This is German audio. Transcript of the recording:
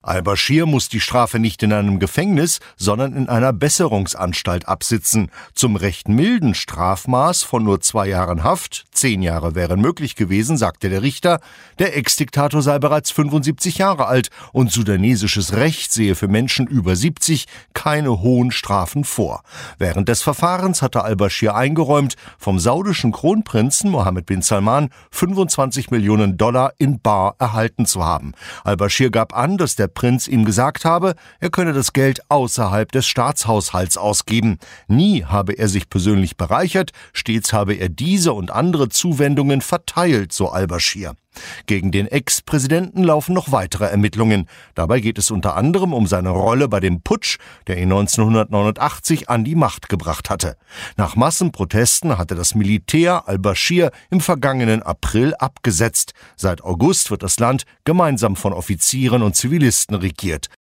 Al-Baschir muss die Strafe nicht in einem Gefängnis, sondern in einer Besserungsanstalt absitzen. Zum recht milden Strafmaß von nur 2 Jahren Haft, 10 Jahre wären möglich gewesen, sagte der Richter. Der Ex-Diktator sei bereits 75 Jahre alt und sudanesisches Recht sehe für Menschen über 70 keine hohen Strafen vor. Während des Verfahrens hatte Al-Baschir eingeräumt, vom saudischen Kronprinzen Mohammed bin Salman 25 Millionen Dollar in bar erhalten zu haben. Al-Baschir gab an, dass der Prinz ihm gesagt habe, er könne das Geld außerhalb des Staatshaushalts ausgeben. Nie habe er sich persönlich bereichert, stets habe er diese und andere Zuwendungen verteilt, so Al-Baschir. Gegen den Ex-Präsidenten laufen noch weitere Ermittlungen. Dabei geht es unter anderem um seine Rolle bei dem Putsch, der ihn 1989 an die Macht gebracht hatte. Nach Massenprotesten hatte das Militär Al-Baschir im vergangenen April abgesetzt. Seit August wird das Land gemeinsam von Offizieren und Zivilisten regiert.